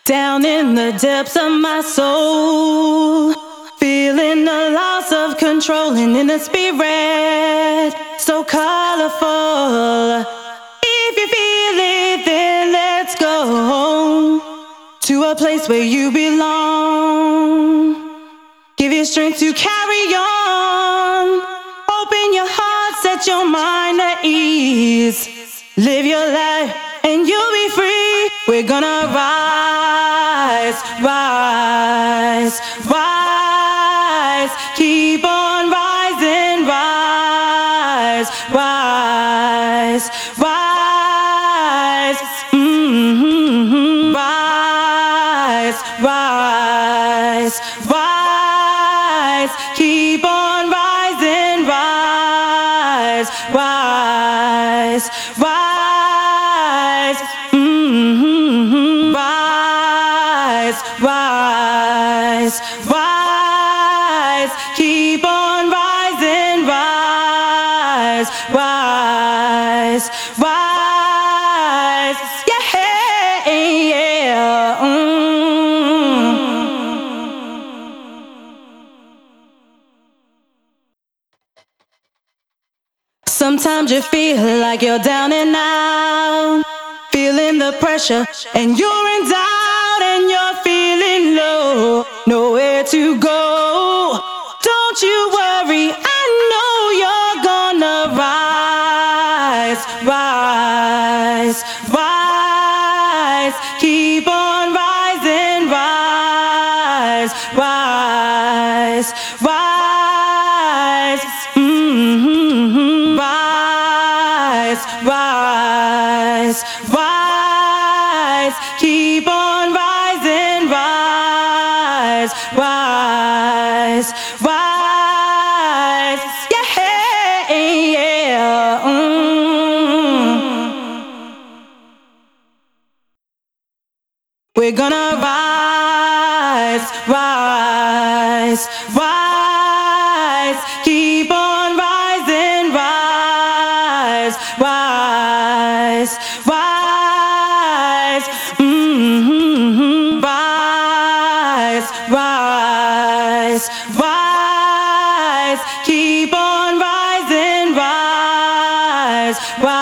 Down in the depths of my soul, feeling the loss of control, and in the spirit so colorful. If you feel it, then let's go to a place where you belong. Give you strength to carry on. Open your heart, set your mind at ease. Live your life and you'll be free. We're gonna rise, rise, rise. Keep on rising, rise, rise, rise. Rise, rise, rise. Keep on rising, rise, rise, rise. Rise, rise, keep on rising, rise, rise, rise, yeah, yeah. Sometimes you feel like you're down and out, feeling the pressure, and you're in doubt, and you're feeling low, nowhere to go. Don't you worry, I know you're gonna rise, rise, rise. Keep on rising, rise, rise, rise. Rise, rise, keep on rising, rise, rise, rise, yeah, yeah. We're gonna rise, rise, rise, keep on rising, rise, rise, rise, rise, rise, rise, keep on rising, rise, rise.